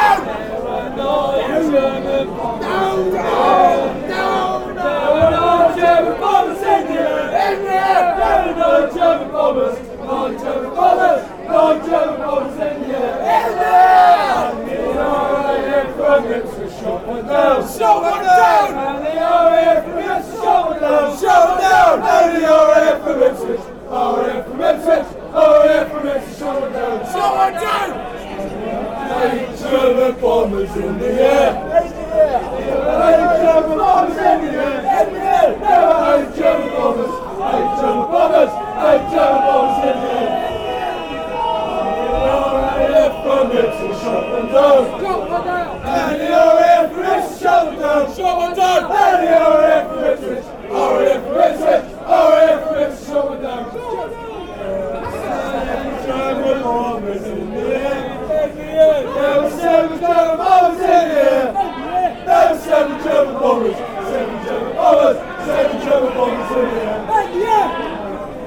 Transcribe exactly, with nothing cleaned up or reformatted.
German bombers in the air. Eight German bombers in the air. Eight German bombers. Eight German bombers. Eight German bombers in the air. From Ipswich, shot them down. And the O A F from Ipswich, shot them down. Shot them down. And the O A F from